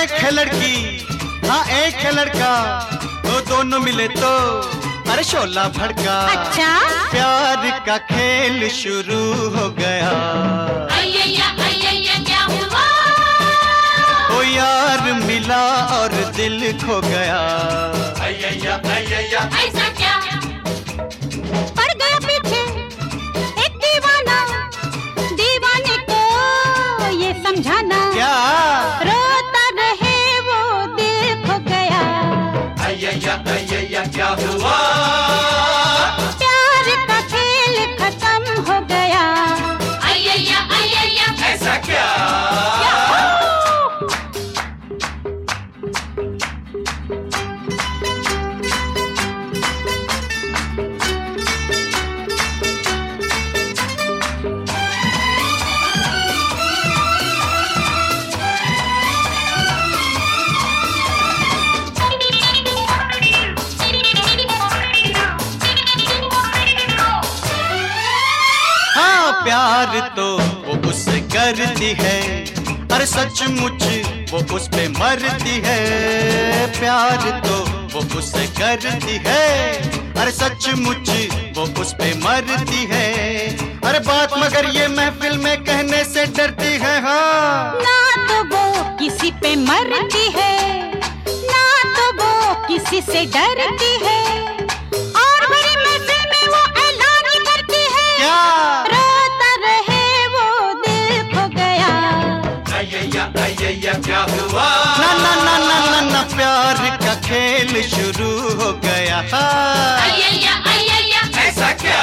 एक है लड़की, हाँ एक है लड़का, वो दोनों मिले तो अरे शोला भड़का। अच्छा, प्यार का खेल शुरू हो गया। अय्या क्या हुआ? ओ यार मिला और दिल खो गया। अय्या ऐसा क्या? पड़ गया पीछे एक दीवाना, दीवाने को ये समझाना। क्या? रोता रहे वो दिल खो गया। अय्या क्या हुआ? प्यार का खेल खत्म हो गया। अय्या ऐसा क्या? प्यार तो वो उससे करती है, अरे सचमुच वो उस पे मरती है। प्यार तो वो उससे करती है, अरे सचमुच वो उस पे मरती है। अरे बात मगर ये महफिल में कहने से डरती है। हाँ ना तो वो किसी पे मरती है, ना तो वो किसी से डरती है, और बड़ी महफिल में वो ऐलान करती है। क्या? अय्या क्या हुआ? ना ना ना ना ना ना, प्यार का खेल शुरू हो गया। अय्या ऐसा क्या?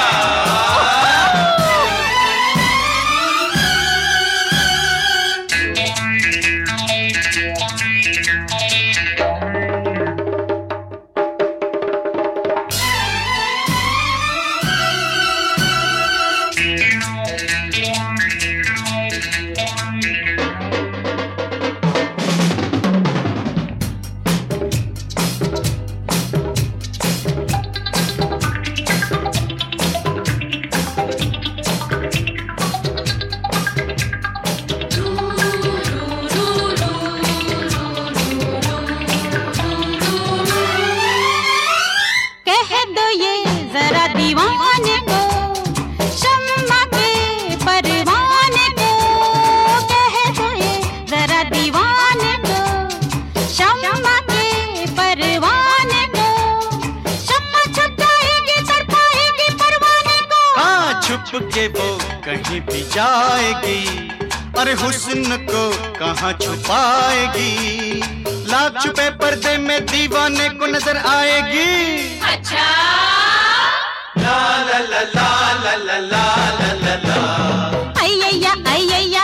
दीवाने को, शम्मा के परवाने को, कह दो ये जरा दीवाने को, शम्मा के परवाने को। शम्मा छुप जाएगी, तड़पाएगी परवाने को। हाँ छुप के वो कहीं भी जाएगी, अरे हुस्न को कहाँ छुपाएगी। लाख छुपे पर्दे में दीवाने को नजर आएगी। अच्छा, ला ला ला ला ला ला ला ला ला। अय्या ला ला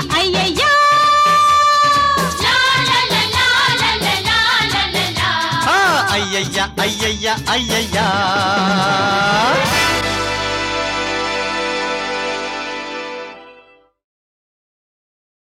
ला ला ला। हाँ अय्या।